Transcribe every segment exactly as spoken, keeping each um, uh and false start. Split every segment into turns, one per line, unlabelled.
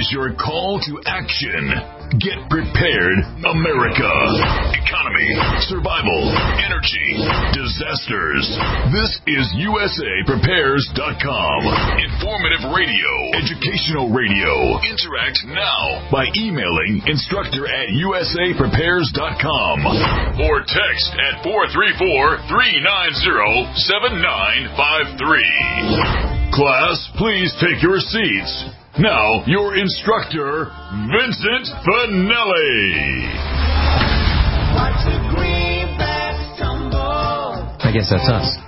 is your call to action. Get prepared, America. Economy, survival, energy, disasters. This is U S A Prepares dot com. Informative radio, educational radio. Interact now by emailing instructor at U S A Prepares dot com or text at four three four, three nine zero, seven nine five three. Class, please take your seats. Now, your instructor, Vincent Finelli.
I guess that's us.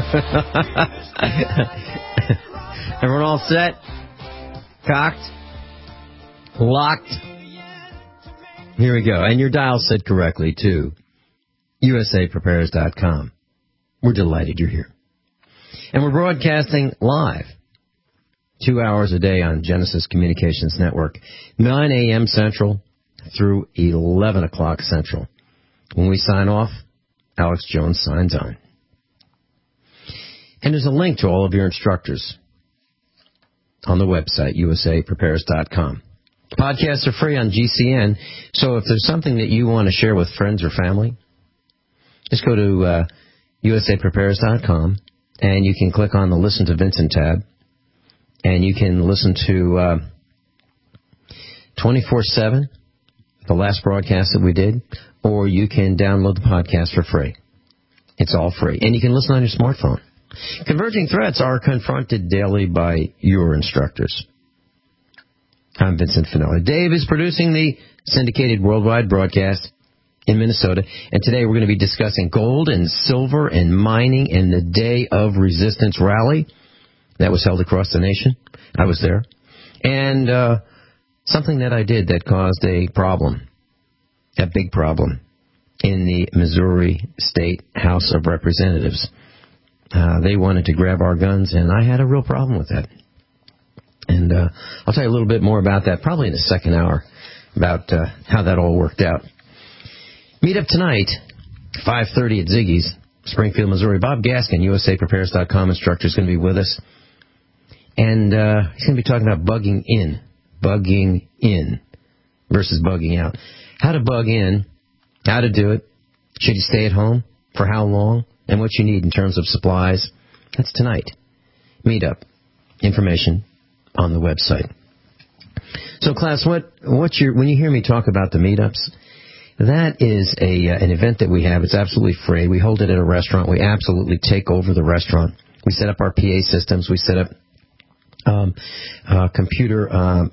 Everyone all set? Cocked? Locked? Here we go. And your dial set correctly, too. U S A Prepares dot com. We're delighted you're here. And we're broadcasting live. Two hours a day on Genesis Communications Network, nine a.m. Central through eleven o'clock Central. When we sign off, Alex Jones signs on. And there's a link to all of your instructors on the website, U S A Prepares dot com. Podcasts are free on G C N, so if there's something that you want to share with friends or family, just go to uh, U S A Prepares dot com, and you can click on the Listen to Vincent tab. And you can listen to uh, twenty-four seven, the last broadcast that we did, or you can download the podcast for free. It's all free. And you can listen on your smartphone. Converging threats are confronted daily by your instructors. I'm Vincent Finelli. Dave is producing the syndicated worldwide broadcast in Minnesota. And today we're going to be discussing gold and silver and mining in the Day of Resistance rally that was held across the nation. I was there. And uh, something that I did that caused a problem, a big problem, in the Missouri State House of Representatives. Uh, they wanted to grab our guns, and I had a real problem with that. And uh, I'll tell you a little bit more about that, probably in the second hour, about uh, how that all worked out. Meet up tonight, five thirty at Ziggy's, Springfield, Missouri. Bob Gaskin, U S A Prepares dot com instructor, is going to be with us. And uh, he's going to be talking about bugging in, bugging in versus bugging out. How to bug in, how to do it, should you stay at home, for how long, and what you need in terms of supplies. That's tonight. Meetup. Information on the website. So, class, what what's your when you hear me talk about the meetups, that is a uh, an event that we have. It's absolutely free. We hold it at a restaurant. We absolutely take over the restaurant. We set up our P A systems. We set up Um, uh, computer um,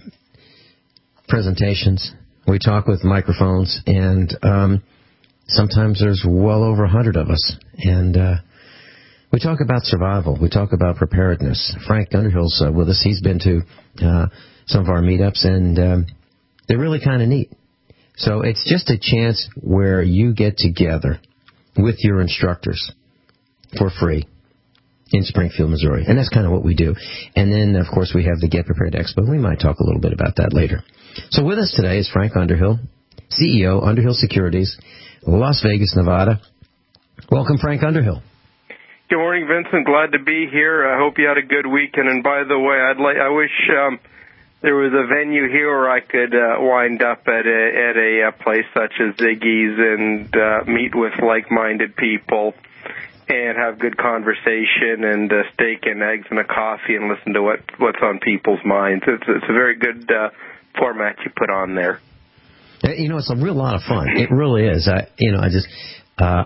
presentations. We talk with microphones, and um, sometimes there's well over a hundred of us. And uh, we talk about survival. We talk about preparedness. Frank Underhill's uh, with us. He's been to uh, some of our meetups, and um, they're really kind of neat. So it's just a chance where you get together with your instructors for free in Springfield, Missouri. And that's kind of what we do. And then, of course, we have the Get Prepared Expo. We might talk a little bit about that later. So with us today is Frank Underhill, C E O, Underhill Securities, Las Vegas, Nevada. Welcome, Frank Underhill.
Good morning, Vincent. Glad to be here. I hope you had a good weekend. And by the way, I'd like, I wish um, there was a venue here where I could uh, wind up at a, at a, a place such as Ziggy's and uh, meet with like-minded people and have good conversation and uh, steak and eggs and a coffee and listen to what, what's on people's minds. It's, it's a very good uh, format you put on there.
You know, it's a real lot of fun. It really is. I, you know, I just, uh,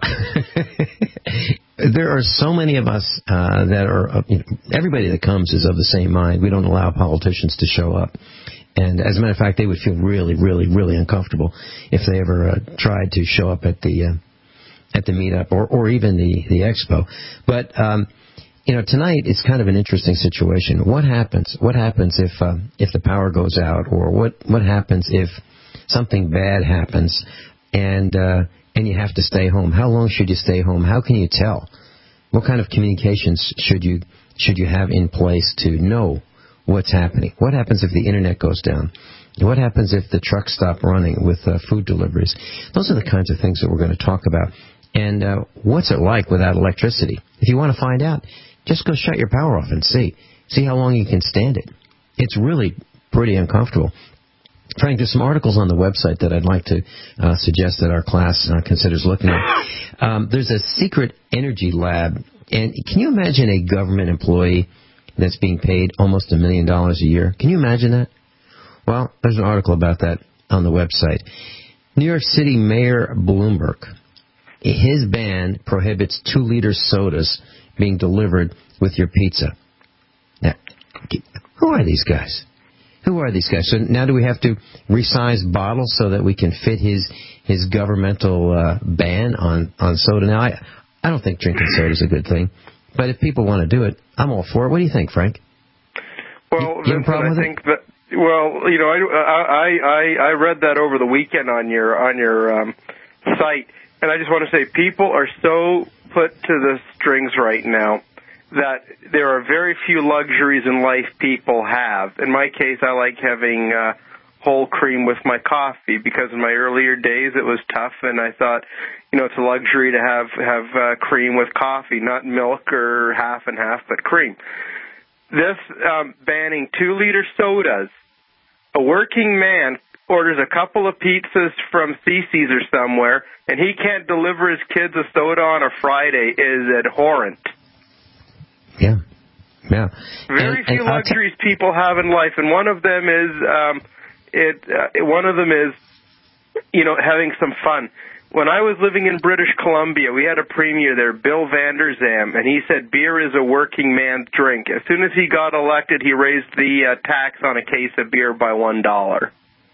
there are so many of us uh, that are, uh, you know, everybody that comes is of the same mind. We don't allow politicians to show up. And as a matter of fact, they would feel really, really, really uncomfortable if they ever uh, tried to show up at the, uh, at the meetup or, or even the, the expo. But, um, you know, tonight it's kind of an interesting situation. What happens? What happens if, uh, if the power goes out, or what, what happens if something bad happens and, uh, and you have to stay home? How long should you stay home? How can you tell? What kind of communications should you, should you have in place to know what's happening? What happens if the internet goes down? What happens if the trucks stop running with uh, food deliveries? Those are the kinds of things that we're going to talk about. And uh, what's it like without electricity? If you want to find out, just go shut your power off and see. See how long you can stand it. It's really pretty uncomfortable. Frank, there's some articles on the website that I'd like to uh, suggest that our class uh, considers looking at. Um, there's a secret energy lab, and can you imagine a government employee that's being paid almost a million dollars a year? Can you imagine that? Well, there's an article about that on the website. New York City Mayor Bloomberg, his ban prohibits two-liter sodas being delivered with your pizza. Now, who are these guys? Who are these guys? So now do we have to resize bottles so that we can fit his his governmental uh, ban on, on soda? Now, I, I don't think drinking soda is a good thing, but if people want to do it, I'm all for it. What do you think, Frank?
Well,
you, you have a problem
I
with
think
it?
that, well, you know, I, I, I, I read that over the weekend on your, on your um, site, and I just want to say people are so put to the strings right now that there are very few luxuries in life people have. In my case, I like having uh, whole cream with my coffee because in my earlier days it was tough, and I thought, you know, it's a luxury to have have uh, cream with coffee, not milk or half and half, but cream. This um, banning two-liter sodas, a working man orders a couple of pizzas from Cece's or somewhere, and he can't deliver his kids a soda on a Friday is abhorrent.
Yeah, yeah.
Very
and,
few
and
luxuries t- people have in life, and one of them is um, it. Uh, one of them is, you know, having some fun. When I was living in British Columbia, we had a premier there, Bill Vander Zalm, and he said beer is a working man's drink. As soon as he got elected, he raised the uh, tax on a case of beer by one dollar.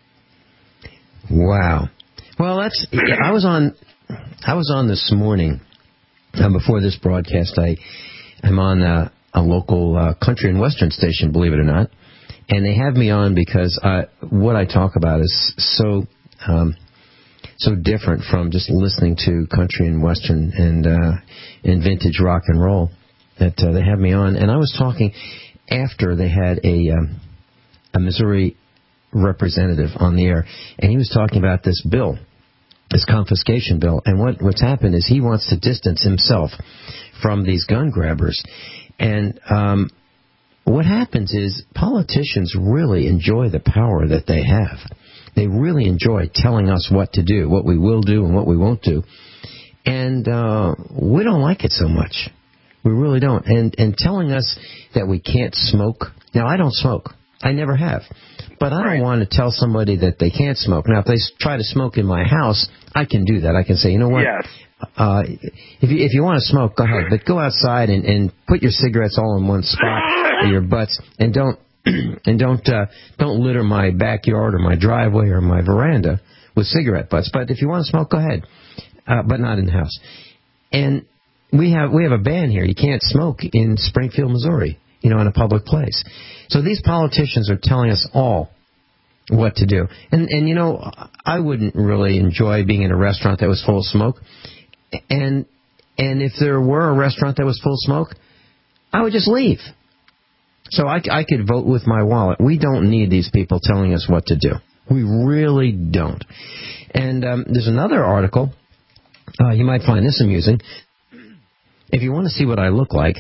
Wow. Well, that's. I was on. I was on this morning. Uh, before this broadcast, I. I'm on a, a local uh, country and western station, believe it or not, and they have me on because uh, what I talk about is so um, so different from just listening to country and western and uh, and vintage rock and roll that uh, they have me on. And I was talking after they had a um, a Missouri representative on the air, and he was talking about this bill, this confiscation bill, and what what's happened is he wants to distance himself from these gun grabbers. And um, what happens is politicians really enjoy the power that they have. They really enjoy telling us what to do, what we will do and what we won't do. And uh, we don't like it so much. We really don't. And, and telling us that we can't smoke. Now, I don't smoke. I never have. But I don't
Right.
want to tell somebody that they can't smoke. Now, if they try to smoke in my house, I can do that. I can say, you know what?
Yes.
Uh, if you if you want to smoke, go ahead, but go outside and, and put your cigarettes all in one spot or your butts, and don't and don't uh, don't litter my backyard or my driveway or my veranda with cigarette butts. But if you want to smoke, go ahead, uh, but not in the house. And we have we have a ban here. You can't smoke in Springfield, Missouri, you know, in a public place. So these politicians are telling us all what to do. And and you know, I wouldn't really enjoy being in a restaurant that was full of smoke. And and if there were a restaurant that was full of smoke, I would just leave. So I, I could vote with my wallet. We don't need these people telling us what to do. We really don't. And um, there's another article. Uh, you might find this amusing. If you want to see what I look like,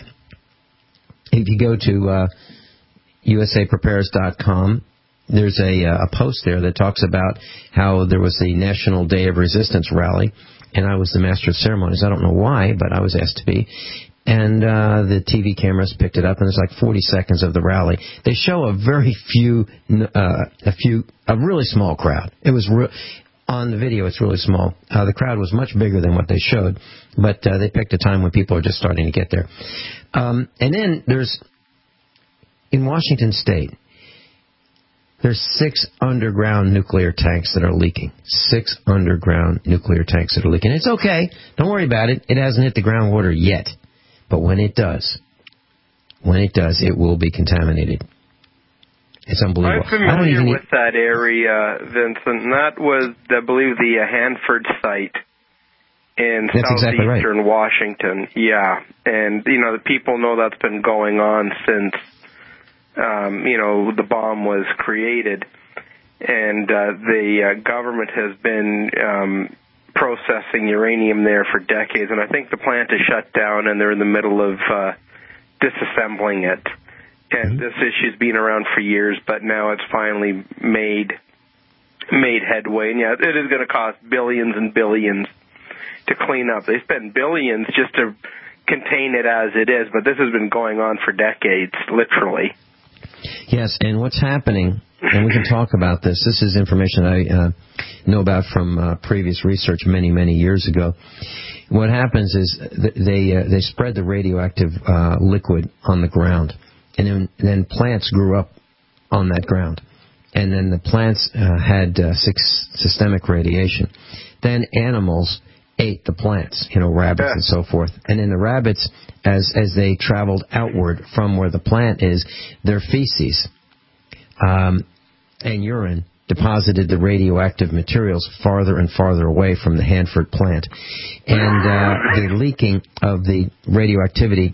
if you go to uh, U S A prepares dot com, there's a, a post there that talks about how there was the National Day of Resistance rally, and I was the master of ceremonies. I don't know why, but I was asked to be. And uh, the T V cameras picked it up, and there's like forty seconds of the rally. They show a very few, uh, a few, a really small crowd. It was re- on the video. It's really small. Uh, the crowd was much bigger than what they showed, but uh, they picked a time when people are just starting to get there. Um, and then there's in Washington State. There's six underground nuclear tanks that are leaking. Six underground nuclear tanks that are leaking. It's okay. Don't worry about it. It hasn't hit the groundwater yet. But when it does, when it does, it will be contaminated. It's unbelievable.
I'm familiar
I don't even
with that area, Vincent. And that was, I believe, the uh, Hanford site in
That's
southeastern
exactly right.
Washington. Yeah. And, you know, the people know that's been going on since Um, you know, the bomb was created, and uh, the uh, government has been um, processing uranium there for decades, and I think the plant is shut down, and they're in the middle of uh, disassembling it. And mm-hmm. This issue's been around for years, but now it's finally made made headway. And yeah, it is going to cost billions and billions to clean up. They spend billions just to contain it as it is, but this has been going on for decades, literally.
Yes, and what's happening, and we can talk about this, this is information I uh, know about from uh, previous research many, many years ago. What happens is th- they uh, they spread the radioactive uh, liquid on the ground, and then, then plants grew up on that ground. And then the plants uh, had uh, six systemic radiation. Then animals ate the plants, you know, rabbits yeah. and so forth. And then the rabbits, as as they traveled outward from where the plant is, their feces um, and urine deposited the radioactive materials farther and farther away from the Hanford plant. And uh, the leaking of the radioactivity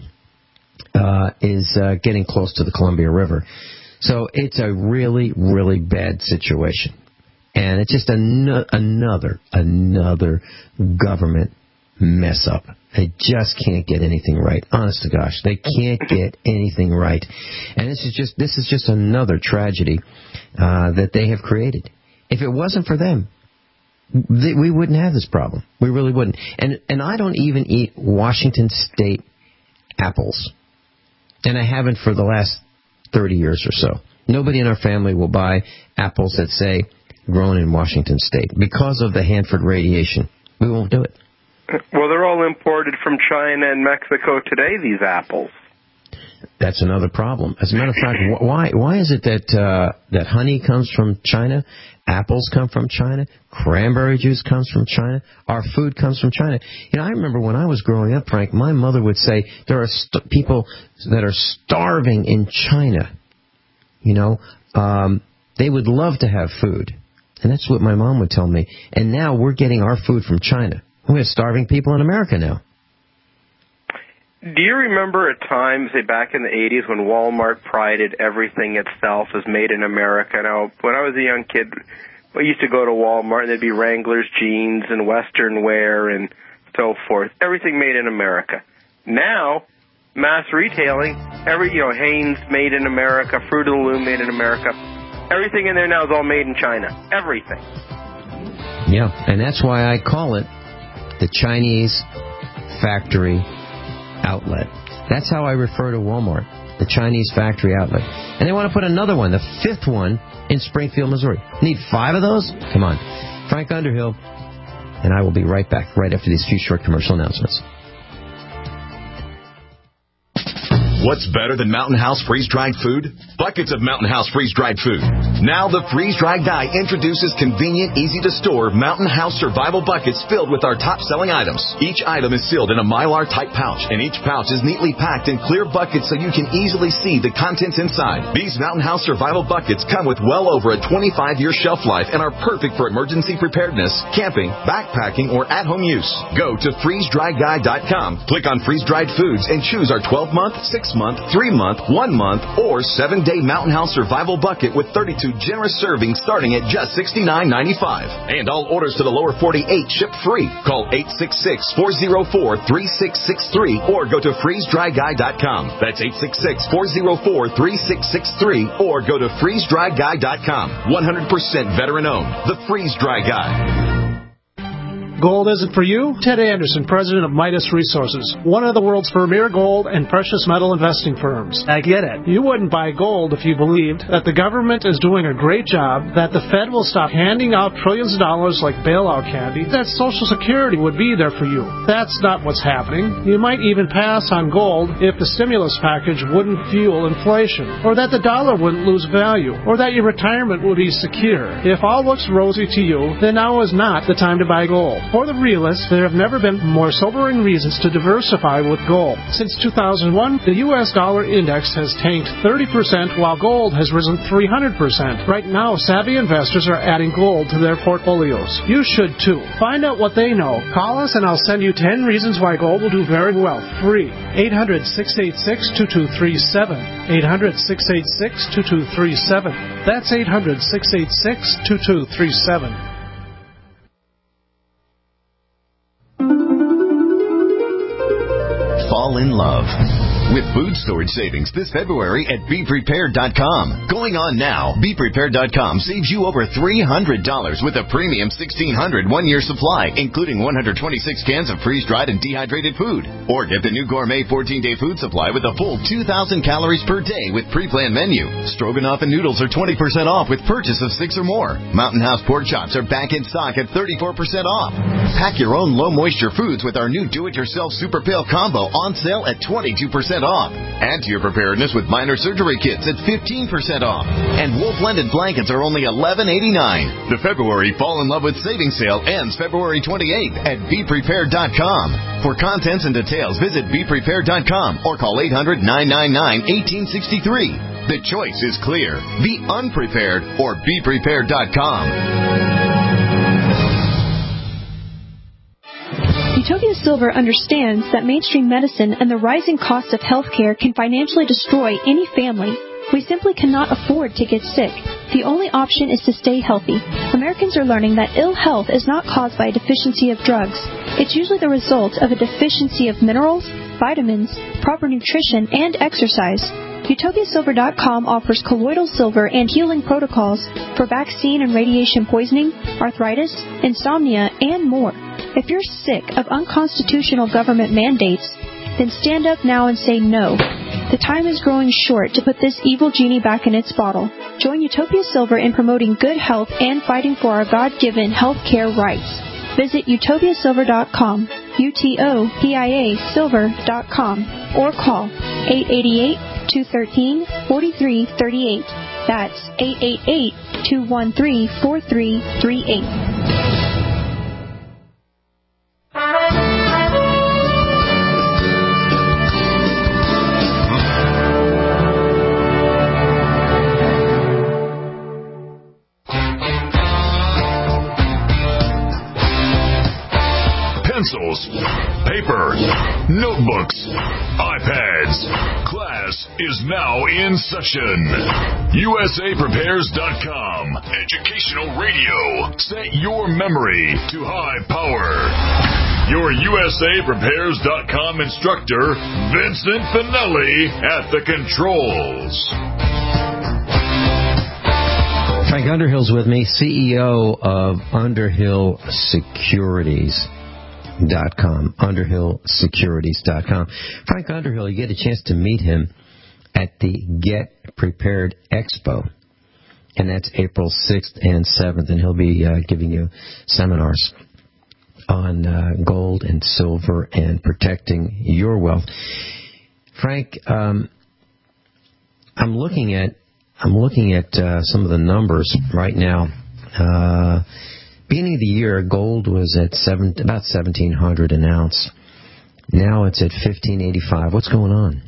uh, is uh, getting close to the Columbia River. So it's a really, really bad situation. And it's just an- another, another government mess up. They just can't get anything right. Honest to gosh, they can't get anything right. And this is just this is just another tragedy uh, that they have created. If it wasn't for them, they, we wouldn't have this problem. We really wouldn't. And and I don't even eat Washington State apples. And I haven't for the last thirty years or so. Nobody in our family will buy apples that say grown in Washington State because of the Hanford radiation. We won't do it.
Well, they're all imported from China and Mexico today, these apples.
That's another problem. As a matter of fact, why why is it that uh, that honey comes from China, apples come from China, cranberry juice comes from China, our food comes from China? You know, I remember when I was growing up, Frank, my mother would say there are st- people that are starving in China. You know, um, they would love to have food. And that's what my mom would tell me. And now we're getting our food from China. We have starving people in America now.
Do you remember a time, say back in the eighties, when Walmart prided everything itself as made in America? Now, when I was a young kid, I used to go to Walmart, and there'd be Wrangler's jeans and Western wear and so forth. Everything made in America. Now, mass retailing, every you know, Hanes made in America, Fruit of the Loom made in America. Everything in there now is all made in China. Everything.
Yeah, and that's why I call it the Chinese factory outlet. That's how I refer to Walmart, the Chinese factory outlet. And they want to put another one, the fifth one, in Springfield, Missouri. Need five of those? Come on. Frank Underhill, and I will be right back right after these few short commercial announcements.
What's better than Mountain House freeze-dried food? Buckets of Mountain House freeze-dried food. Now the freeze-dried guy introduces convenient, easy-to-store Mountain House survival buckets filled with our top-selling items. Each item is sealed in a Mylar-type pouch, and each pouch is neatly packed in clear buckets so you can easily see the contents inside. These Mountain House survival buckets come with well over a twenty-five year shelf life and are perfect for emergency preparedness, camping, backpacking, or at-home use. Go to freeze dry guy dot com, click on freeze-dried foods, and choose our twelve month, six month, three month, one month, or seven day Mountain House survival bucket with thirty-two generous servings starting at just sixty-nine ninety-five. And all orders to the lower forty-eight ship free. Call eight six six, four oh four, three six six three or go to freeze dry guy dot com. That's eight six six, four oh four, three six six three or go to freeze dry guy dot com. one hundred percent veteran owned. The Freeze Dry Guy.
Gold isn't for you? Ted Anderson, president of Midas Resources, one of the world's premier gold and precious metal investing firms. I get it. You wouldn't buy gold if you believed that the government is doing a great job, that the Fed will stop handing out trillions of dollars like bailout candy, that Social Security would be there for you. That's not what's happening. You might even pass on gold if the stimulus package wouldn't fuel inflation, or that the dollar wouldn't lose value, or that your retirement would be secure. If all looks rosy to you, then now is not the time to buy gold. For the realists, there have never been more sobering reasons to diversify with gold. Since two thousand one, the U S dollar index has tanked thirty percent while gold has risen three hundred percent. Right now, savvy investors are adding gold to their portfolios. You should too. Find out what they know. Call us and I'll send you ten reasons why gold will do very well. Free. eight hundred, six eight six, two two three seven. eight hundred, six eight six, two two three seven. That's eight hundred, six eight six, two two three seven.
Fall in love. with food storage savings this February at be prepared dot com. Going on now, be prepared dot com saves you over three hundred dollars with a premium sixteen hundred one-year supply, including one hundred twenty-six cans of freeze-dried and dehydrated food. Or get the new gourmet fourteen-day food supply with a full two thousand calories per day with pre-planned menu. Stroganoff and noodles are twenty percent off with purchase of six or more. Mountain House pork chops are back in stock at thirty-four percent off. Pack your own low-moisture foods with our new do-it-yourself Super Pail Combo on sale at twenty-two percent off. Add to your preparedness with minor surgery kits at fifteen percent off. And wool blended blankets are only eleven eighty-nine. The February Fall in Love with Savings sale ends February twenty-eighth at be prepared dot com. For contents and details, visit be prepared dot com or call eight hundred nine nine nine one eight six three. The choice is clear. Be unprepared or be prepared dot com.
Utopia Silver understands that mainstream medicine and the rising cost of healthcare can financially destroy any family. We simply cannot afford to get sick. The only option is to stay healthy. Americans are learning that ill health is not caused by a deficiency of drugs. It's usually the result of a deficiency of minerals, vitamins, proper nutrition, and exercise. Utopia Silver dot com offers colloidal silver and healing protocols for vaccine and radiation poisoning, arthritis, insomnia, and more. If you're sick of unconstitutional government mandates, then stand up now and say no. The time is growing short to put this evil genie back in its bottle. Join Utopia Silver in promoting good health and fighting for our God-given health care rights. Visit Utopia Silver dot com, U T O P I A Silver dot com, or call eight eight eight, two one three, four three three eight. That's eight eight eight, two one three, four three three eight.
Pencils, paper, notebooks, iPads. Class is now in session. U S A Prepares dot com. Educational radio. Set your memory to high power. Your U S A Prepares dot com instructor, Vincent Finelli, at the controls.
Frank Underhill's with me, C E O of Underhill Securities. Dot com, Underhill Securities dot com. Frank Underhill, you get a chance to meet him at the Get Prepared Expo, and that's April sixth and seventh, and he'll be uh, giving you seminars on uh, gold and silver and protecting your wealth. Frank, um, I'm looking at I'm looking at uh, some of the numbers right now. Uh, Beginning of the year, gold was at seven, about seventeen hundred an ounce. Now it's at fifteen eighty-five. What's going on?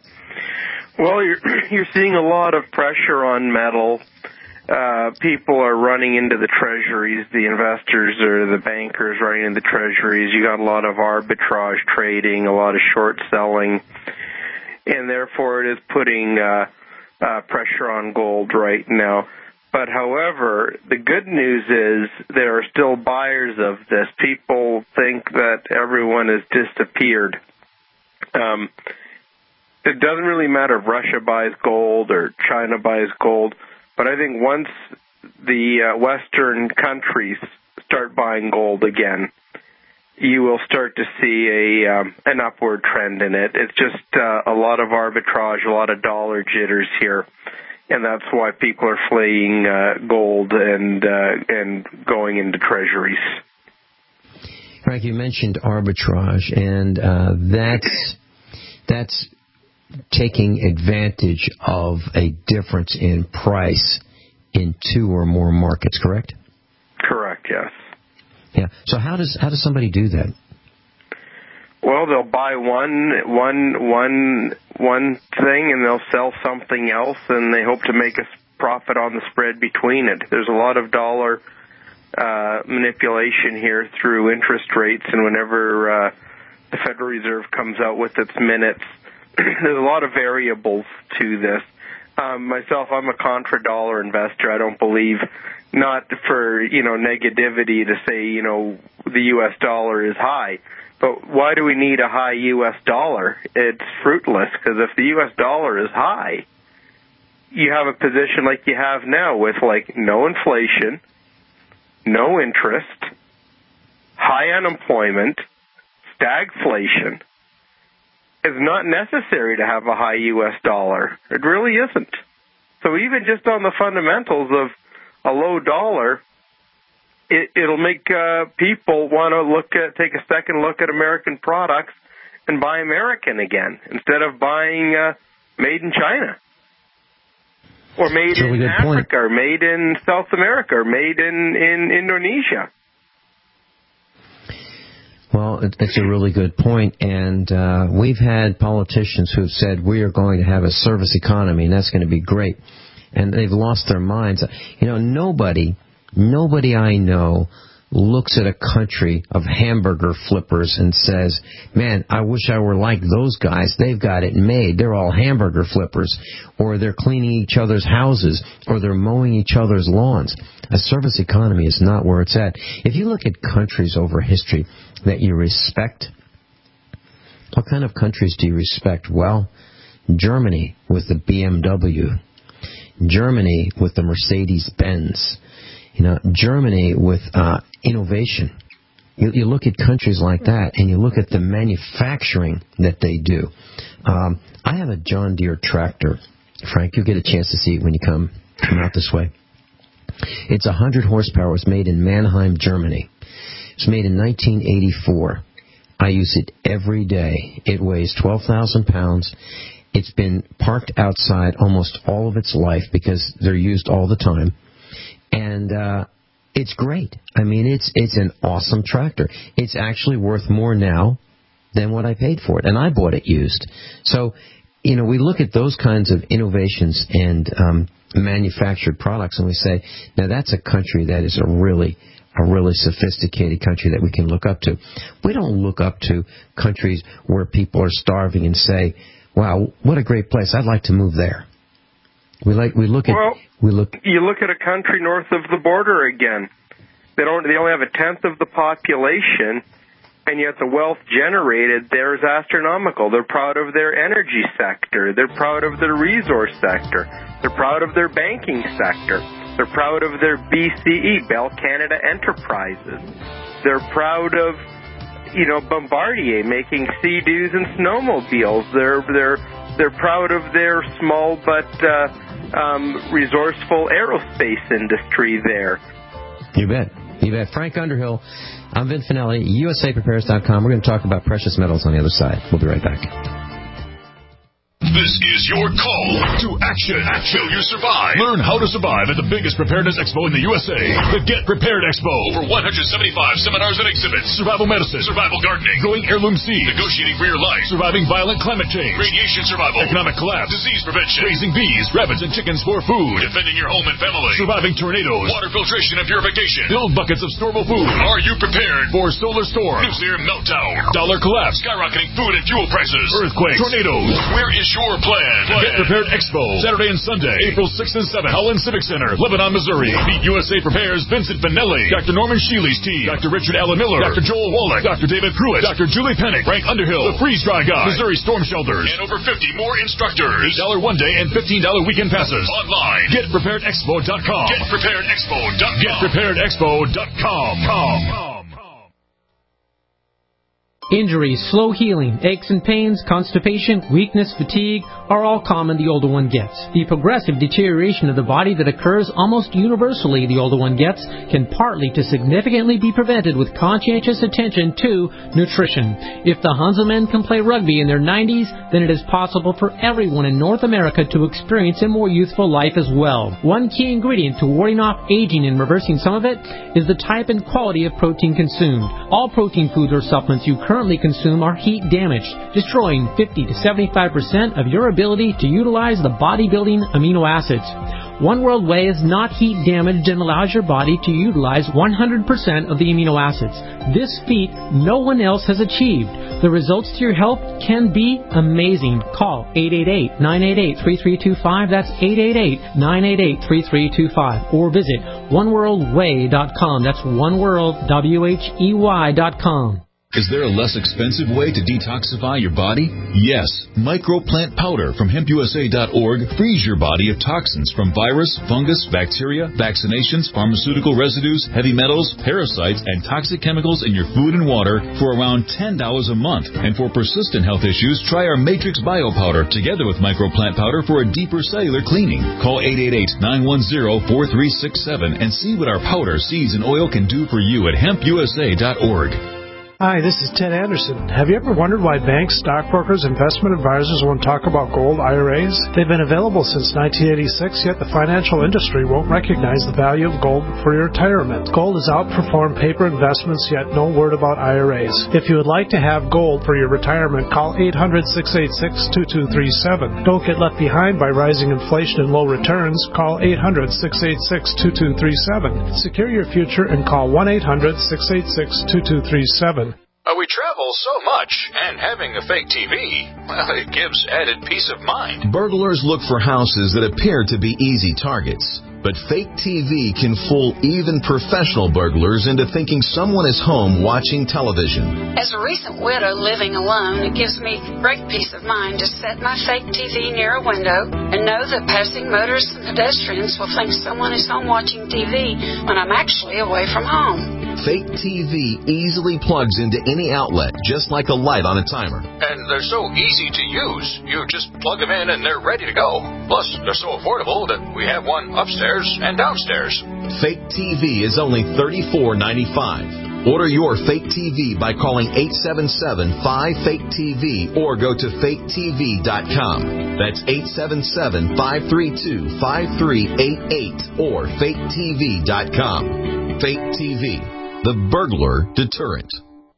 Well, you're you're seeing a lot of pressure on metal. Uh, people are running into the treasuries. The investors or the bankers running into the treasuries. You got a lot of arbitrage trading, a lot of short selling, and therefore it is putting uh, uh, pressure on gold right now. But, however, the good news is there are still buyers of this. People think that everyone has disappeared. Um, it doesn't really matter if Russia buys gold or China buys gold, but I think once the uh, Western countries start buying gold again, you will start to see a um, an upward trend in it. It's just uh, a lot of arbitrage, a lot of dollar jitters here. And that's why people are fleeing uh, gold and uh, and going into treasuries.
Frank, you mentioned arbitrage, and uh, that's that's taking advantage of a difference in price in two or more markets, correct?
Correct. Yes.
Yeah. So how does how does somebody do that?
Well, they'll buy one, one, one, one thing, and they'll sell something else, and they hope to make a profit on the spread between it. There's a lot of dollar uh, manipulation here through interest rates, and whenever uh, the Federal Reserve comes out with its minutes, there's a lot of variables to this. Um, myself, I'm a contra dollar investor. I don't believe, not for, you know, negativity to say, you know, the U S dollar is high. But why do we need a high U S dollar? It's fruitless, because if the U S dollar is high, you have a position like you have now with, like, no inflation, no interest, high unemployment, stagflation. It's not necessary to have a high U S dollar. It really isn't. So even just on the fundamentals of a low dollar, it, it'll make uh, people want to look at, take a second look at American products and buy American again instead of buying uh, made in China, or made really in Africa, point. or made in South America, or made in, in Indonesia.
Well, it's a really good point, and uh, we've had politicians who've said we are going to have a service economy, and that's going to be great, and they've lost their minds. You know, nobody, nobody I know looks at a country of hamburger flippers and says, man, I wish I were like those guys. They've got it made. They're all hamburger flippers, or they're cleaning each other's houses, or they're mowing each other's lawns. A service economy is not where it's at. If you look at countries over history that you respect, what kind of countries do you respect? Well, Germany with the B M W, Germany with the Mercedes-Benz, you know, Germany with uh, innovation. You, you look at countries like that, and you look at the manufacturing that they do. Um, I have a John Deere tractor. Frank, you'll get a chance to see it when you come come out this way. It's one hundred horsepower. It was made in Mannheim, Germany. It was made in nineteen eighty-four. I use it every day. It weighs twelve thousand pounds. It's been parked outside almost all of its life because they're used all the time. And uh, it's great. I mean, it's it's an awesome tractor. It's actually worth more now than what I paid for it. And I bought it used. So, you know, we look at those kinds of innovations and um, manufactured products, and we say, now that's a country that is a really, a really sophisticated country that we can look up to. We don't look up to countries where people are starving and say, wow, what a great place. I'd like to move there. We like we look at
well,
we look.
You look at a country north of the border again. They don't. They only have a tenth of the population, and yet the wealth generated there is astronomical. They're proud of their energy sector. They're proud of their resource sector. They're proud of their banking sector. They're proud of their B C E, Bell Canada Enterprises. They're proud of, you know, Bombardier making Sea-Doos and snowmobiles. They're they're they're proud of their small but uh, um, resourceful aerospace industry there.
You bet. You bet. Frank Underhill, I'm Vin Finelli, U S A Prepares dot com. We're going to talk about precious metals on the other side. We'll be right back.
This is your call to action. Action. You survive. Learn how to survive at the biggest preparedness expo in the U S A. The Get Prepared Expo. Over one hundred seventy-five seminars and exhibits. Survival medicine. Survival gardening. Growing heirloom seeds. Negotiating for your life. Surviving violent climate change. Radiation survival. Economic collapse. Disease prevention. Raising bees, rabbits, and chickens for food. Defending your home and family. Surviving tornadoes. Water filtration and purification. Build buckets of storable food. Are you prepared for solar storm? Nuclear meltdown. Dollar collapse. Skyrocketing food and fuel prices. Earthquakes. Tornadoes. Where is your plan? Get Prepared Expo, Saturday and Sunday, April sixth and seventh, Howland Civic Center, Lebanon, Missouri. Meet U S A Prepares Vincent Finelli, Doctor Norman Shealy's team, Doctor Richard Allen Miller, Doctor Joel Wallach, Doctor David Pruitt, Doctor Julie Pennick, Frank Underhill, The Freeze Dry Guy, Missouri Storm Shelters, and over fifty more instructors. eight dollars one day and fifteen dollars weekend passes. Online. Get Prepared Expo dot com. Get Prepared Expo dot com. Get Prepared Expo dot com.
Injuries, slow healing, aches and pains, constipation, weakness, fatigue are all common the older one gets. The progressive deterioration of the body that occurs almost universally the older one gets can partly to significantly be prevented with conscientious attention to nutrition. If the Hanselmen can play rugby in their nineties, then it is possible for everyone in North America to experience a more youthful life as well. One key ingredient to warding off aging and reversing some of it is the type and quality of protein consumed. All protein foods or supplements you currently currently consume are heat damaged, destroying fifty to seventy-five percent of your ability to utilize the bodybuilding amino acids. One World Whey is not heat damaged and allows your body to utilize one hundred percent of the amino acids. This feat no one else has achieved. The results to your health can be amazing. Call eight eight eight, nine eight eight, three three two five. That's eight eight eight, nine eight eight, three three two five. Or visit one world way dot com. That's oneworld, W H E Y dot com.
Is there a less expensive way to detoxify your body? Yes. Microplant powder from hemp u s a dot org frees your body of toxins from virus, fungus, bacteria, vaccinations, pharmaceutical residues, heavy metals, parasites, and toxic chemicals in your food and water for around ten dollars a month. And for persistent health issues, try our Matrix Bio Powder together with Microplant Powder for a deeper cellular cleaning. Call eight eight eight, nine one zero, four three six seven and see what our powder, seeds, and oil can do for you at hemp u s a dot org.
Hi, this is Ted Anderson. Have you ever wondered why banks, stockbrokers, investment advisors won't talk about gold I R As? They've been available since nineteen eighty-six, yet the financial industry won't recognize the value of gold for your retirement. Gold has outperformed paper investments, yet no word about I R As. If you would like to have gold for your retirement, call eight hundred, six eight six, two two three seven. Don't get left behind by rising inflation and low returns. Call eight hundred, six eight six, two two three seven. Secure your future and call one eight hundred, six eight six, two two three seven.
Uh, we travel so much, and having a fake T V, well, it gives added peace of mind.
Burglars look for houses that appear to be easy targets. But fake T V can fool even professional burglars into thinking someone is home watching television.
As a recent widow living alone, it gives me great peace of mind to set my fake T V near a window and know that passing motorists and pedestrians will think someone is home watching T V when I'm actually away from home.
Fake T V easily plugs into any outlet, just like a light on a timer.
And they're so easy to use. You just plug them in and they're ready to go. Plus, they're so affordable that we have one upstairs and downstairs.
Fake T V is only thirty-four ninety-five. Order your fake T V by calling eight seven seven, five, fake T V or go to fake T V dot com. That's eight seven seven, five three two, five three eight eight or fake T V dot com. Fake T V, the burglar deterrent.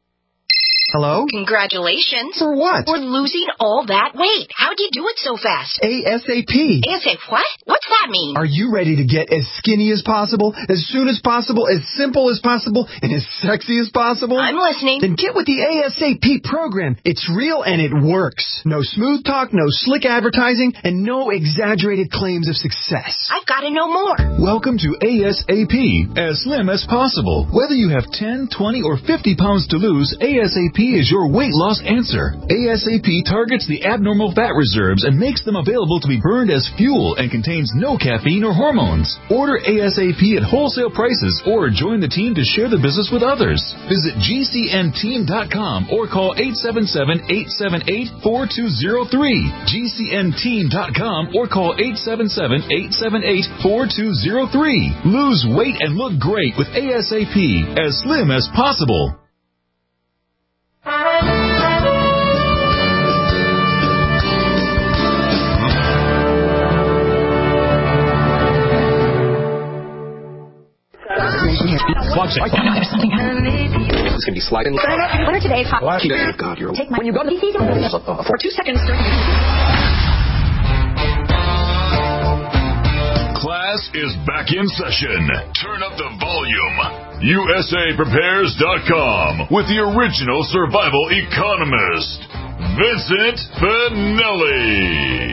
Hello?
Congratulations.
For what?
For losing all that weight. How'd you do it so fast?
ASAP.
ASAP what? What's that mean?
Are you ready to get as skinny as possible, as soon as possible, as simple as possible, and as sexy as possible?
I'm listening.
Then get with the ASAP program. It's real and it works. No smooth talk, no slick advertising, and no exaggerated claims of success.
I've got to know more.
Welcome to ASAP, as slim as possible. Whether you have ten, twenty, or fifty pounds to lose, ASAP is your weight loss answer. ASAP targets the abnormal fat reserves and makes them available to be burned as fuel and contains no caffeine or hormones. Order ASAP at wholesale prices or join the team to share the business with others. Visit G C N team dot com or call eight seven seven, eight seven eight, four two zero three. G C N team dot com or call eight seven seven, eight seven eight, four two zero three. Lose weight and look great with ASAP, as slim as possible.
There's something happening. It's going to be sliding. What are today's hot? God, you're Take my, when you go to the P C for two seconds.
Class is back in session. Turn up the volume. U S A Prepares dot com with the original survival economist, Vincent Finelli.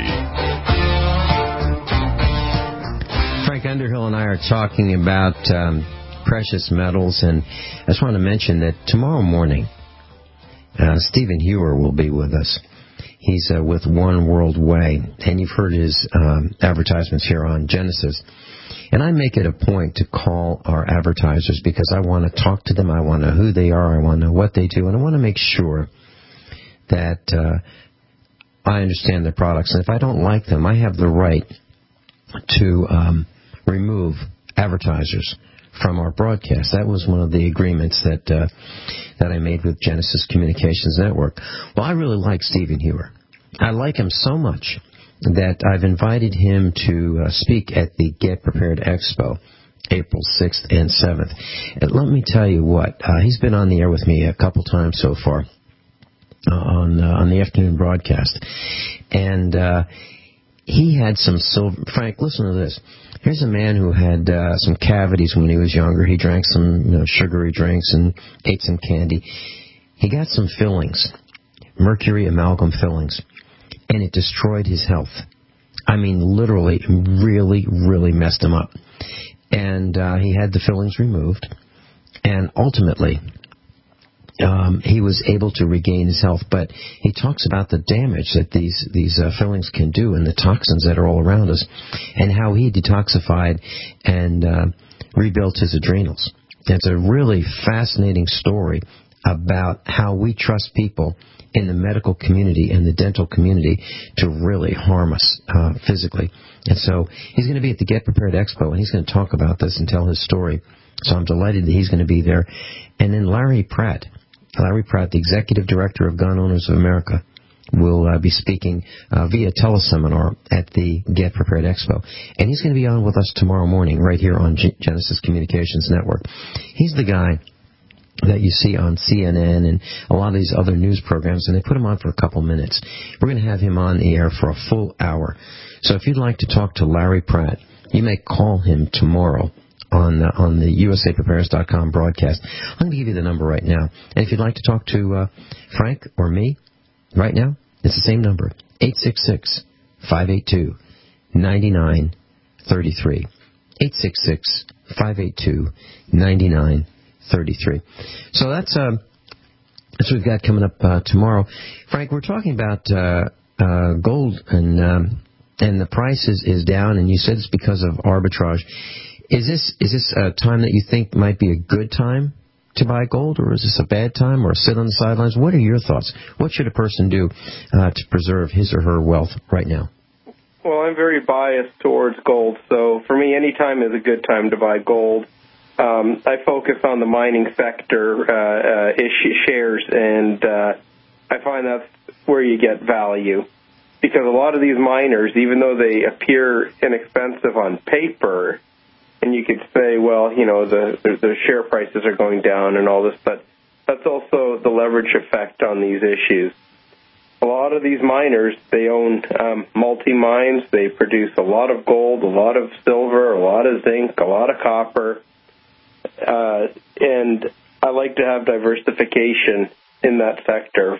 Frank Underhill and I are talking about um, precious metals, and I just want to mention that tomorrow morning, uh, Stephen Hewer will be with us. He's uh, with One World Whey, and you've heard his um, advertisements here on Genesis. And I make it a point to call our advertisers because I want to talk to them. I want to know who they are. I want to know what they do. And I want to make sure that uh, I understand their products. And if I don't like them, I have the right to um, remove advertisers from our broadcast. That was one of the agreements that uh, that I made with Genesis Communications Network. Well, I really like Stephen Hewer. I like him so much that I've invited him to uh, speak at the Get Prepared Expo, April sixth and seventh. And let me tell you what, uh, he's been on the air with me a couple times so far uh, on uh, on the afternoon broadcast. And uh, he had some silver. Frank, listen to this. Here's a man who had uh, some cavities when he was younger. He drank some you know, sugary drinks and ate some candy. He got some fillings, mercury amalgam fillings, and it destroyed his health. I mean, literally, really, really messed him up. And uh, he had the fillings removed, and ultimately, um, he was able to regain his health. But he talks about the damage that these these uh, fillings can do and the toxins that are all around us, and how he detoxified and uh, rebuilt his adrenals. It's a really fascinating story about how we trust people in the medical community and the dental community to really harm us uh, physically. And so he's going to be at the Get Prepared Expo, and he's going to talk about this and tell his story. So I'm delighted that he's going to be there. And then Larry Pratt, Larry Pratt, the Executive Director of Gun Owners of America, will uh, be speaking uh, via teleseminar at the Get Prepared Expo. And he's going to be on with us tomorrow morning right here on G- Genesis Communications Network. He's the guy that you see on C N N and a lot of these other news programs, and they put him on for a couple minutes. We're going to have him on the air for a full hour. So if you'd like to talk to Larry Pratt, you may call him tomorrow on uh, on the U S A Prepares dot com broadcast. I'm going to give you the number right now. And if you'd like to talk to uh, Frank or me right now, it's the same number, eight six six, five eight two, nine nine three three. eight six six, five eight two, nine nine thirty-three. So that's uh, that's what we've got coming up uh, tomorrow. Frank, we're talking about uh, uh, gold, and um, and the price is, is down, and you said it's because of arbitrage. Is this is this a time that you think might be a good time to buy gold, or is this a bad time, or sit on the sidelines? What are your thoughts? What should a person do uh, to preserve his or her wealth right now?
Well, I'm very biased towards gold, so for me, any time is a good time to buy gold. Um, I focus on the mining sector uh, uh, issue shares, and uh, I find that's where you get value. Because a lot of these miners, even though they appear inexpensive on paper, and you could say, well, you know, the, the, the share prices are going down and all this, but that's also the leverage effect on these issues. A lot of these miners, they own um, multi-mines. They produce a lot of gold, a lot of silver, a lot of zinc, a lot of copper. Uh, and I like to have diversification in that sector.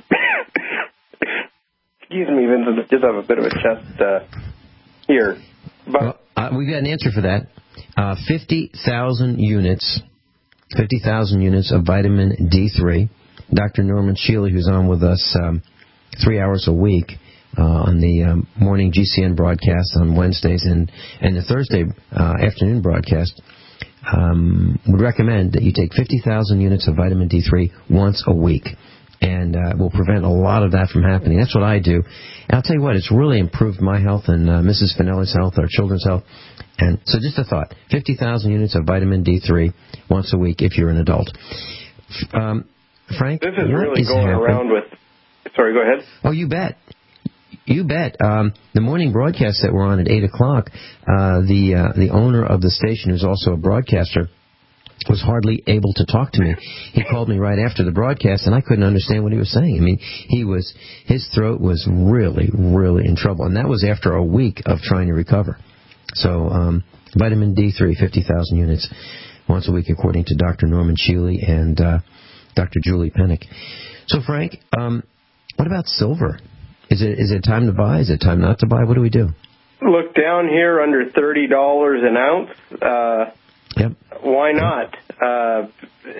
Excuse me, Vincent, I just have a bit of a chest uh, here. But
well, uh, we've got an answer for that. Uh, fifty thousand units, fifty thousand units of vitamin D three. Doctor Norman Shealy, who's on with us um, three hours a week uh, on the um, morning G C N broadcast on Wednesdays and, and the Thursday uh, afternoon broadcast, Um, would recommend that you take fifty thousand units of vitamin D three once a week, and uh, will prevent a lot of that from happening. That's what I do. And I'll tell you what, it's really improved my health and uh, Missus Finelli's health, our children's health. And so just a thought, fifty thousand units of vitamin D three once a week if you're an adult. Um, Frank,
this is
what
really
is
going
happening?
around with... Sorry, go ahead.
Oh, you bet. You bet. Um, the morning broadcast that we're on at eight o'clock, uh, the uh, the owner of the station, who's also a broadcaster, was hardly able to talk to me. He called me right after the broadcast, and I couldn't understand what he was saying. I mean, he was his throat was really, really in trouble, and that was after a week of trying to recover. So um, vitamin D three, fifty thousand units once a week, according to Doctor Norman Shealy and uh, Doctor Julie Pennick. So, Frank, um, what about silver? Is it is it time to buy? Is it time not to buy? What do we do?
Look down here under thirty dollars an ounce. Uh,
yep.
Why not? Uh,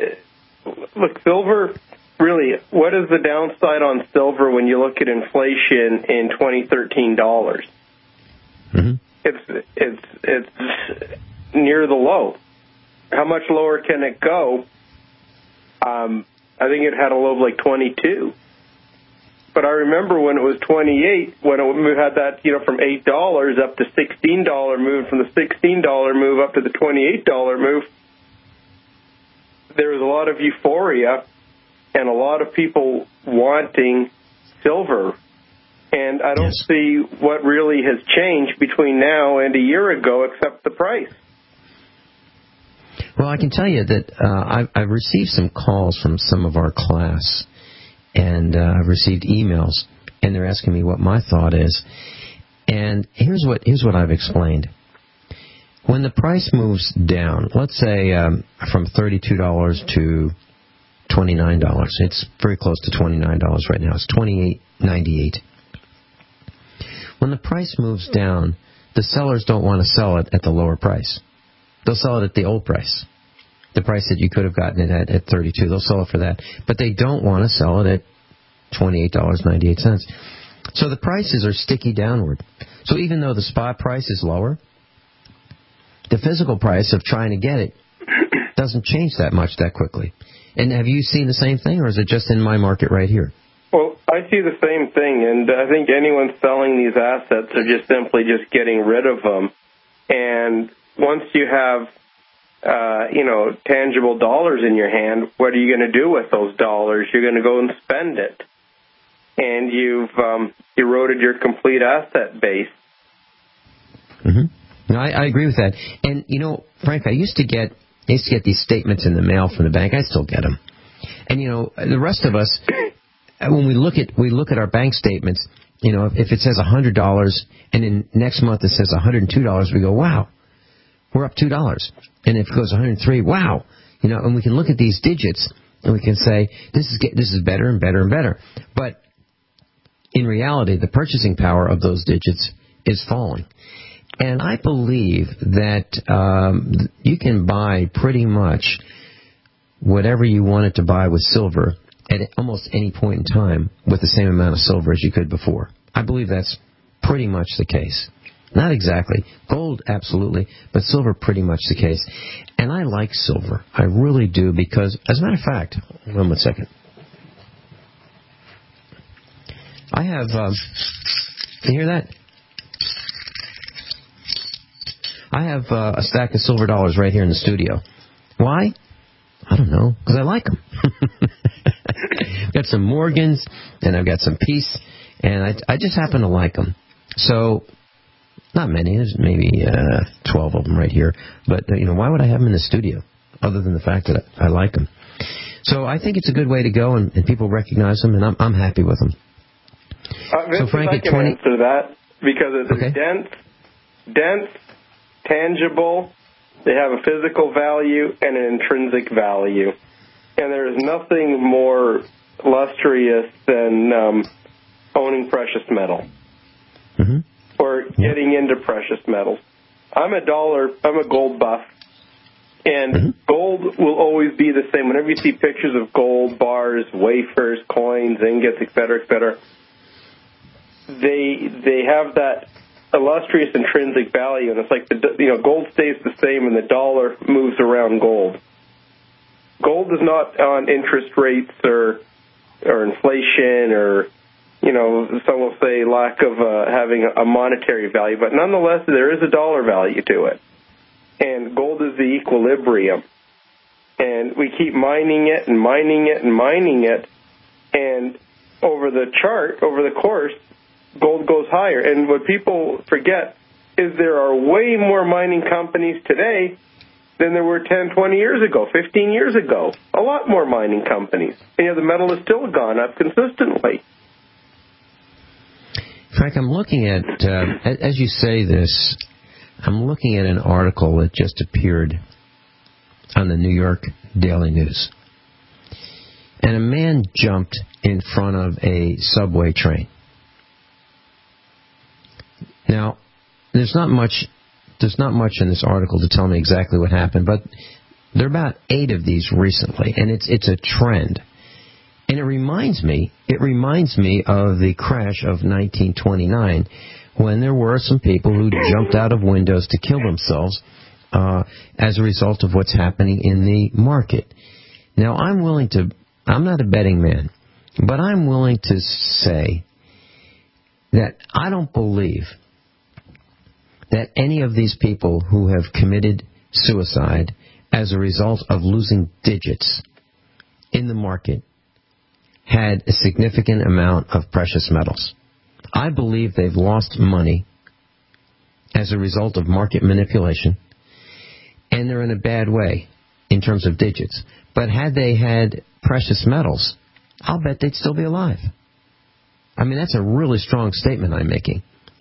look, silver, really, what is the downside on silver when you look at inflation in twenty thirteen dollars?
Mm-hmm.
It's, it's, it's near the low. How much lower can it go? Um, I think it had a low of like twenty-two. But I remember when it was twenty-eight, when it had that, you know, from eight dollars up to sixteen dollars move, from the sixteen dollars move up to the twenty-eight dollars move, there was a lot of euphoria and a lot of people wanting silver. And I don't yes. see what really has changed between now and a year ago except the price.
Well, I can tell you that uh, I've, I've received some calls from some of our class, and uh, I've received emails, and they're asking me what my thought is. And here's what here's what I've explained. When the price moves down, let's say um, from thirty-two dollars to twenty-nine dollars, it's very close to twenty-nine dollars right now. It's twenty-eight ninety-eight. When the price moves down, the sellers don't want to sell it at the lower price. They'll sell it at the old price, the price that you could have gotten it at at thirty-two. They'll sell it for that, but they don't want to sell it at twenty-eight ninety-eight. So the prices are sticky downward. So even though the spot price is lower, the physical price of trying to get it doesn't change that much that quickly. And have you seen the same thing, or is it just in my market right here?
Well, I see the same thing, and I think anyone selling these assets are just simply just getting rid of them. And once you have, uh, you know, tangible dollars in your hand, what are you going to do with those dollars? You're going to go and spend it. And you've um, eroded your complete asset base.
Mm-hmm. No, I, I agree with that. And, you know, Frank, I used to get I used to get these statements in the mail from the bank. I still get them. And, you know, the rest of us, when we look at we look at our bank statements, you know, if, if it says one hundred dollars and then next month it says one hundred two dollars, we go, wow, we're up two dollars. And if it goes one hundred three, wow. You know, and we can look at these digits and we can say, this is this is better and better and better. But in reality, the purchasing power of those digits is falling. And I believe that um, you can buy pretty much whatever you wanted to buy with silver at almost any point in time with the same amount of silver as you could before. I believe that's pretty much the case. Not exactly. Gold, absolutely, but silver, pretty much the case. And I like silver. I really do because, as a matter of fact, one more second. I have, um, can you hear that? I have uh, a stack of silver dollars right here in the studio. Why? I don't know, because I like them. I've got some Morgans, and I've got some Peace, and I, I just happen to like them. So, not many, there's maybe uh, twelve of them right here, but, you know, why would I have them in the studio, other than the fact that I like them? So I think it's a good way to go, and, and people recognize them, and I'm, I'm happy with them.
Uh, Vincent, so Frank, I can twenty answer that, because it's okay. dense, dense, tangible, they have a physical value and an intrinsic value. And there is nothing more lustrous than um, owning precious metal
mm-hmm.
or getting into precious metals. I'm a dollar, I'm a gold buff, and mm-hmm. gold will always be the same. Whenever you see pictures of gold bars, wafers, coins, ingots, et cetera, et cetera, they, they have that illustrious intrinsic value, and it's like the you know gold stays the same and the dollar moves around gold. Gold is not on interest rates or or inflation or you know some will say lack of uh, having a monetary value, but nonetheless there is a dollar value to it. And gold is the equilibrium, and we keep mining it and mining it and mining it, and over the chart, over the course, gold goes higher. And what people forget is there are way more mining companies today than there were ten, twenty years ago, fifteen years ago. A lot more mining companies. And you know, the metal has still gone up consistently.
Frank, I'm looking at, uh, as you say this, I'm looking at an article that just appeared on the New York Daily News. And a man jumped in front of a subway train. Now, there's not much there's not much in this article to tell me exactly what happened, but there are about eight of these recently, and it's it's a trend. And it reminds me, it reminds me of the crash of nineteen twenty-nine, when there were some people who jumped out of windows to kill themselves uh, as a result of what's happening in the market. Now, I'm willing to, I'm not a betting man, but I'm willing to say that I don't believe that any of these people who have committed suicide as a result of losing digits in the market had a significant amount of precious metals. I believe they've lost money as a result of market manipulation, and they're in a bad way in terms of digits. But had they had precious metals, I'll bet they'd still be alive. I mean, that's a really strong statement I'm making. And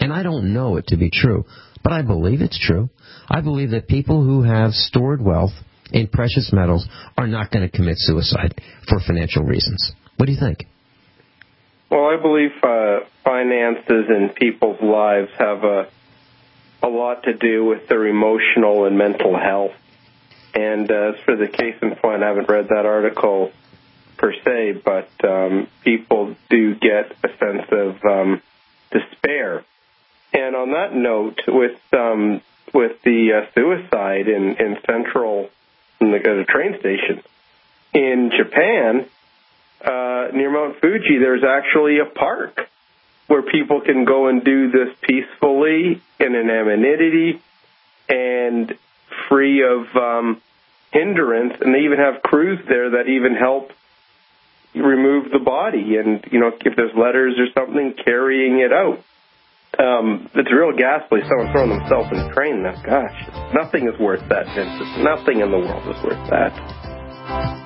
And I don't know it to be true, but I believe it's true. I believe that people who have stored wealth in precious metals are not going to commit suicide for financial reasons. What do you think?
Well, I believe uh, finances in people's lives have a a lot to do with their emotional and mental health. And uh, as for the case in point, I haven't read that article per se, but um, people do get a sense of um, despair. And on that note, with um, with the uh, suicide in, in Central, in the, at a train station, in Japan, uh, near Mount Fuji, there's actually a park where people can go and do this peacefully in an anonymity and free of um, hindrance. And they even have crews there that even help remove the body and, you know, if there's letters or something, carrying it out. Um, it's real ghastly, someone throwing themselves in a train. Now, gosh, nothing is worth that, Vincent. Nothing in the world is worth that.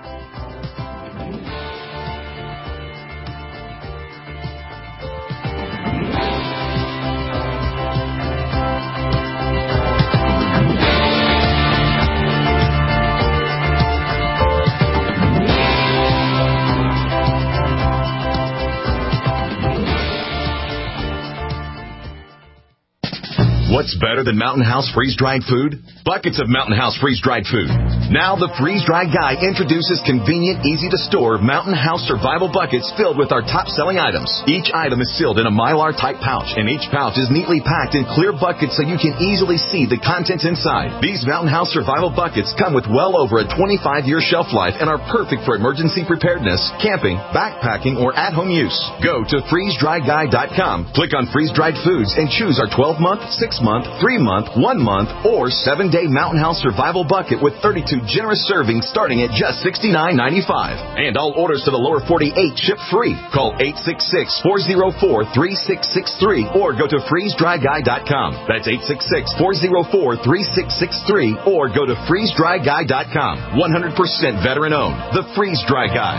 What's better than Mountain House freeze-dried food? Buckets of Mountain House freeze-dried food. Now the freeze-dried guy introduces convenient, easy-to-store Mountain House survival buckets filled with our top-selling items. Each item is sealed in a Mylar-type pouch, and each pouch is neatly packed in clear buckets so you can easily see the contents inside. These Mountain House survival buckets come with well over a twenty-five year shelf life and are perfect for emergency preparedness, camping, backpacking, or at-home use. Go to freeze dry guy dot com, click on freeze-dried foods, and choose our twelve month, six month, three month, one month, or seven day Mountain House survival bucket with thirty-two generous servings starting at just sixty-nine ninety-five. And all orders to the lower forty-eight ship free. Call eight six six, four oh four, three six six three or go to freeze dry guy dot com. That's eight six six, four oh four, three six six three or go to freeze dry guy dot com. one hundred percent veteran owned. The Freeze Dry Guy.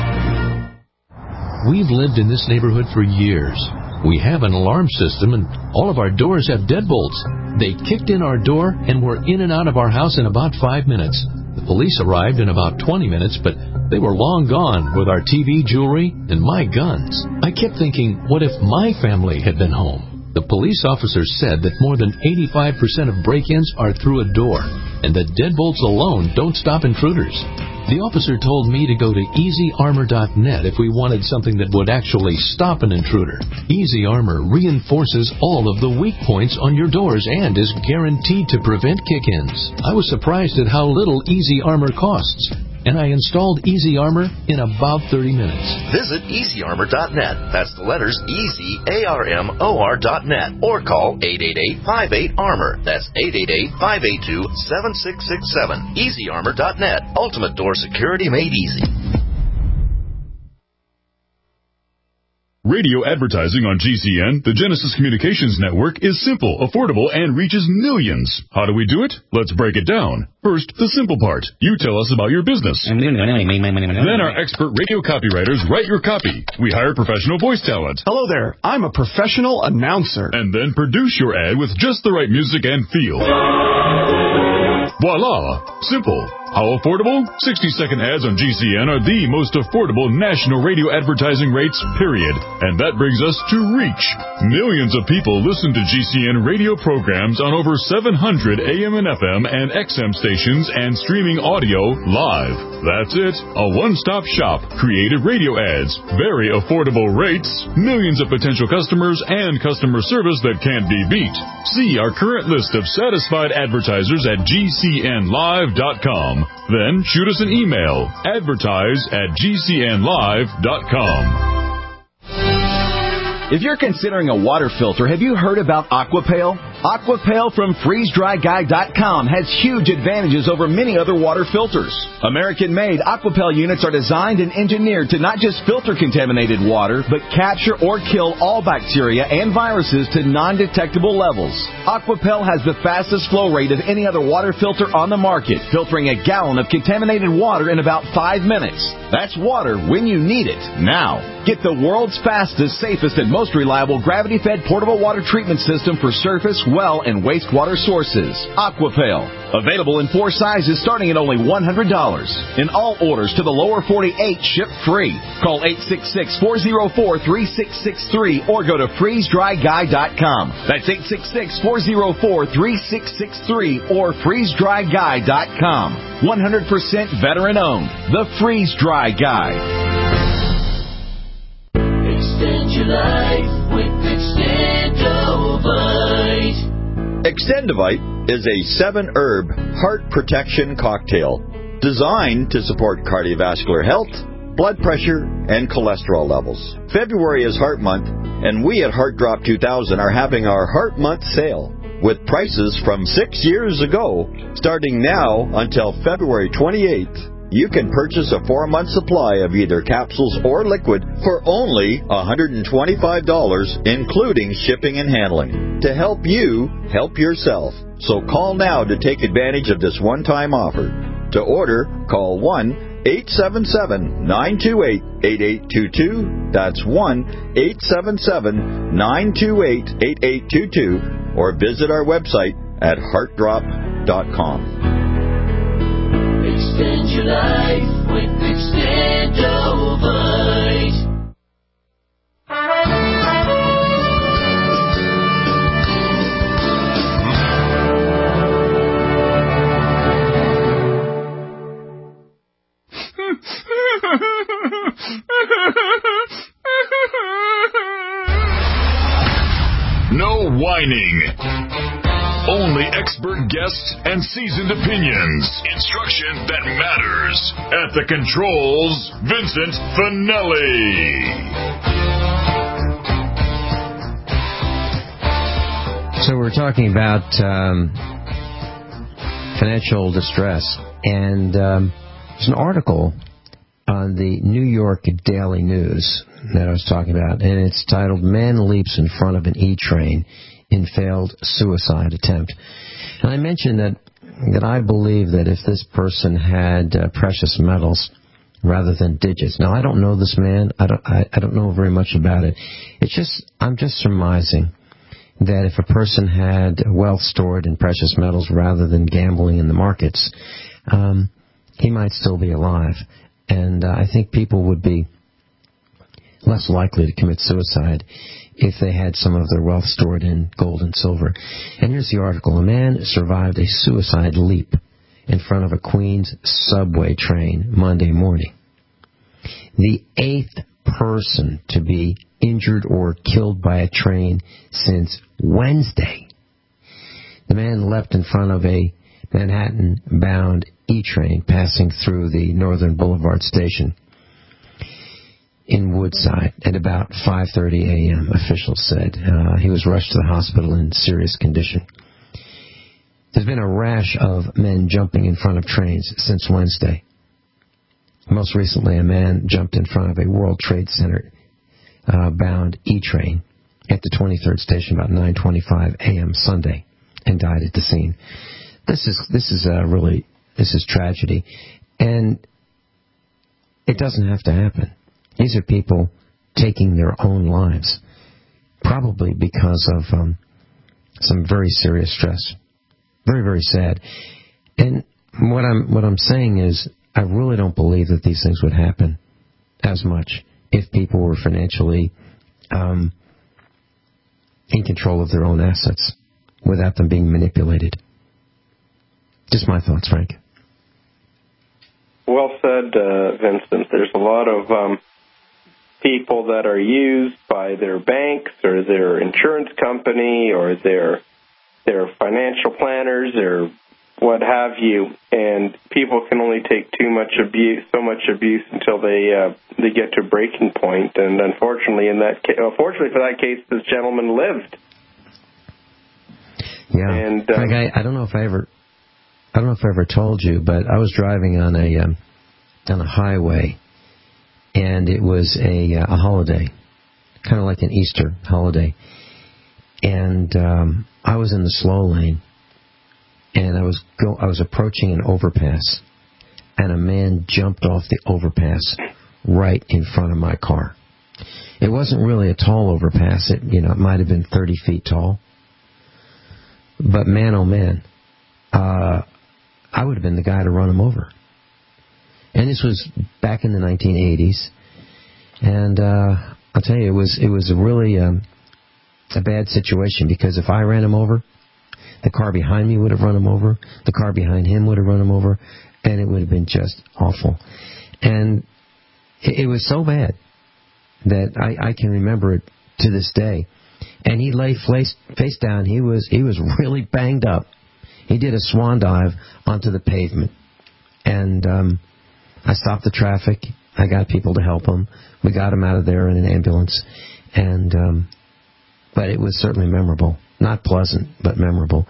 We've lived in this neighborhood for years. We have an alarm system, and all of our doors have deadbolts. They kicked in our door, and we're in and out of our house in about five minutes. The police arrived in about twenty minutes, but they were long gone with our T V, jewelry, and my guns. I kept thinking, what if my family had been home? The police officer said that more than eighty-five percent of break-ins are through a door, and that deadbolts alone don't stop intruders. The officer told me to go to easy armor dot net if we wanted something that would actually stop an intruder. Easy Armor reinforces all of the weak points on your doors and is guaranteed to prevent kick-ins. I was surprised at how little Easy Armor costs, and I installed Easy Armor in about thirty minutes.
Visit easy armor dot net. That's the letters easy, A R M O R dot net. Or call eight eight eight, five eight, armor. That's eight eight eight, five eight two, seven six six seven. easy armor dot net. Ultimate door security made easy.
Radio advertising on G C N, the Genesis Communications Network, is simple, affordable, and reaches millions. How do we do it? Let's break it down. First, the simple part. You tell us about your business. Then our expert radio copywriters write your copy. We hire professional voice talent.
Hello there. I'm a professional announcer.
And then produce your ad with just the right music and feel. Voila! Simple. How affordable? sixty second ads on G C N are the most affordable national radio advertising rates, period. And that brings us to reach. Millions of people listen to G C N radio programs on over seven hundred A M and F M and X M stations and streaming audio live. That's it. A one-stop shop. Creative radio ads. Very affordable rates. Millions of potential customers and customer service that can't be beat. See our current list of satisfied advertisers at G C N live dot com. Then shoot us an email, advertise at G C N live dot com.
If you're considering a water filter, have you heard about Aquapail? Aquapail from freeze dry guy dot com has huge advantages over many other water filters. American-made Aquapail units are designed and engineered to not just filter contaminated water, but capture or kill all bacteria and viruses to non-detectable levels. Aquapail has the fastest flow rate of any other water filter on the market, filtering a gallon of contaminated water in about five minutes. That's water when you need it, now. Get the world's fastest, safest, and most reliable gravity-fed portable water treatment system for surface, well, and wastewater sources. Aquapail. Available in four sizes starting at only one hundred dollars. And all orders to the lower forty-eight ship free. Call eight six six, four oh four, three six six three or go to freeze dry guy dot com. That's eight six six, four oh four, three six six three or freeze dry guy dot com. one hundred percent veteran-owned. The Freeze Dry Guy.
Extend your life with Extendovite.
Extendovite is a seven-herb heart protection cocktail designed to support cardiovascular health, blood pressure, and cholesterol levels. February is Heart Month, and we at Heart Drop two thousand are having our Heart Month sale with prices from six years ago starting now until February twenty-eighth. You can purchase a four-month supply of either capsules or liquid for only one hundred twenty-five dollars, including shipping and handling, to help you help yourself. So call now to take advantage of this one-time offer. To order, call one eight seven seven, nine two eight, eight eight two two. That's one eight seven seven, nine two eight, eight eight two two, or visit our website at heart drop dot com.
Extend your life with Extendovite.
No whining. Only expert guests and seasoned opinions. Instruction that matters. At the controls, Vincent Finelli.
So we're talking about um, financial distress, and um, there's an article on the New York Daily News that I was talking about, and it's titled "Man Leaps in Front of an E-Train in Failed Suicide Attempt." And I mentioned that that I believe that if this person had uh, precious metals rather than digits. Now, I don't know this man. I don't. I, I don't know very much about it. It's just I'm just surmising that if a person had wealth stored in precious metals rather than gambling in the markets, um, he might still be alive. And uh, I think people would be less likely to commit suicide if they had some of their wealth stored in gold and silver. And here's the article. A man survived a suicide leap in front of a Queens subway train Monday morning. The eighth person to be injured or killed by a train since Wednesday. The man leapt in front of a Manhattan-bound E-train passing through the Northern Boulevard station in Woodside at about five thirty a.m., officials said. Uh, he was rushed to the hospital in serious condition. There's been a rash of men jumping in front of trains since Wednesday. Most recently, a man jumped in front of a World Trade Center uh, bound E-train at the twenty-third station about nine twenty-five a.m. Sunday and died at the scene. This is this is uh, really this is tragedy, and it doesn't have to happen. These are people taking their own lives, probably because of um, some very serious stress. Very, very sad. And what I'm what I'm saying is, I really don't believe that these things would happen as much if people were financially um, in control of their own assets without them being manipulated. Just my thoughts, Frank.
Well said, uh, Vincent. There's a lot of um, people that are used by their banks or their insurance company or their their financial planners or what have you, and people can only take too much abuse, so much abuse until they uh, they get to a breaking point. And unfortunately, in that ca- unfortunately for that case, this gentleman lived.
Yeah,
and um,
Frank, I, I don't know if I ever, I don't know if I ever told you, but I was driving on a um, on a highway, and it was a a holiday, kind of like an Easter holiday, and um, I was in the slow lane. And I was go, I was approaching an overpass and a man jumped off the overpass right in front of my car. It wasn't really a tall overpass. It, you know, it might have been thirty feet tall. But man, oh man, uh, I would have been the guy to run him over. And this was back in the nineteen eighties. And uh, I'll tell you, it was it was really um, a bad situation, because if I ran him over, the car behind me would have run him over, the car behind him would have run him over, and it would have been just awful. And it, it was so bad that I, I can remember it to this day. And he lay face, face down. He was he was really banged up. He did a swan dive onto the pavement. And um, I stopped the traffic. I got people to help him. We got him out of there in an ambulance. And um, but it was certainly memorable. Not pleasant, but memorable.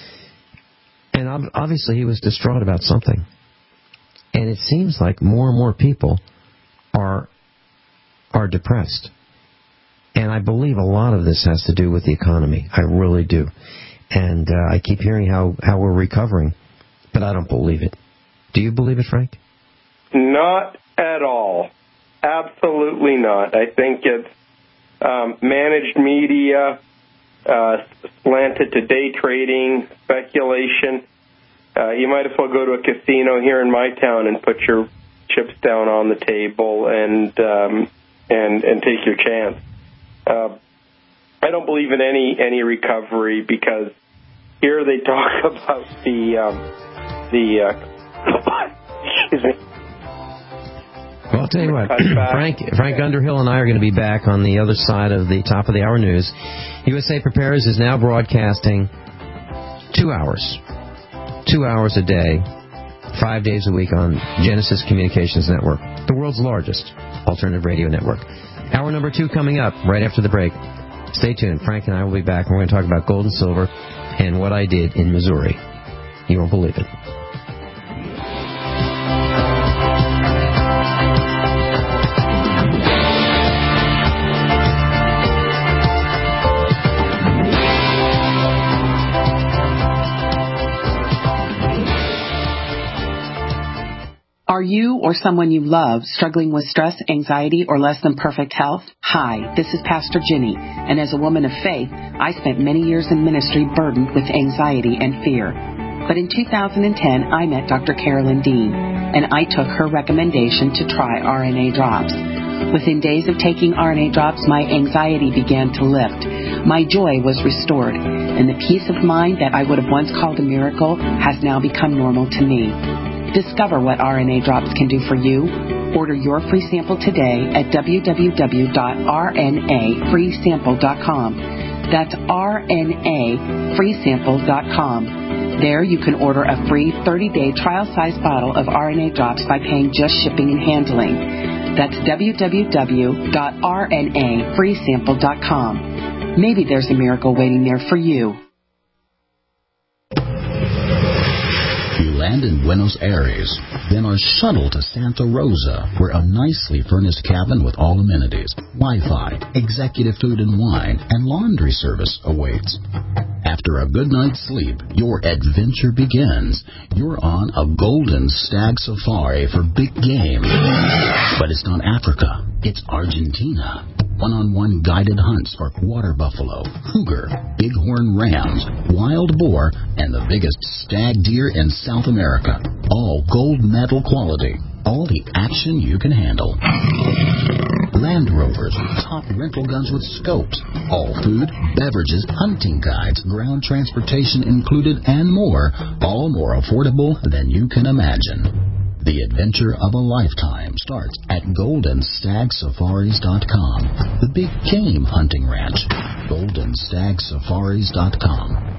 And ob- obviously he was distraught about something. And it seems like more and more people are are depressed. And I believe a lot of this has to do with the economy. I really do. And uh, I keep hearing how, how we're recovering, but I don't believe it. Do you believe it, Frank?
Not at all. Absolutely not. I think it's um, managed media, uh, slanted to day trading, speculation. Uh, you might as well go to a casino here in my town and put your chips down on the table and um, and and take your chance. Uh, I don't believe in any any recovery, because here they talk about the um, the uh, excuse me.
Well, I'll tell you what, Frank Frank Underhill and I are going to be back on the other side of the top of the hour news. U S A Prepares is now broadcasting two hours, two hours a day, five days a week on Genesis Communications Network, the world's largest alternative radio network. Hour number two coming up right after the break. Stay tuned. Frank and I will be back, and we're going to talk about gold and silver and what I did in Missouri. You won't believe it.
Are you or someone you love struggling with stress, anxiety, or less than perfect health? Hi, this is Pastor Ginny, and as a woman of faith, I spent many years in ministry burdened with anxiety and fear. But in two thousand ten, I met Doctor Carolyn Dean, and I took her recommendation to try R N A drops. Within days of taking R N A drops, my anxiety began to lift. My joy was restored, and the peace of mind that I would have once called a miracle has now become normal to me. Discover what R N A drops can do for you. Order your free sample today at w w w dot r n a free sample dot com. That's r n a free sample dot com. There you can order a free thirty-day trial-size bottle of R N A drops by paying just shipping and handling. That's w w w dot r n a free sample dot com. Maybe there's a miracle waiting there for you.
You land in Buenos Aires, then are shuttled to Santa Rosa, where a nicely furnished cabin with all amenities, Wi-Fi, executive food and wine, and laundry service awaits. After a good night's sleep, your adventure begins. You're on a golden stag safari for big game. But it's not Africa, it's Argentina. One-on-one guided hunts for water buffalo, cougar, bighorn rams, wild boar, and the biggest stag deer in South America. All gold medal quality. All the action you can handle. Land Rovers, top rental guns with scopes. All food, beverages, hunting guides, ground transportation included, and more. All more affordable than you can imagine. The adventure of a lifetime starts at golden stag safaris dot com, the big game hunting ranch. golden stag safaris dot com.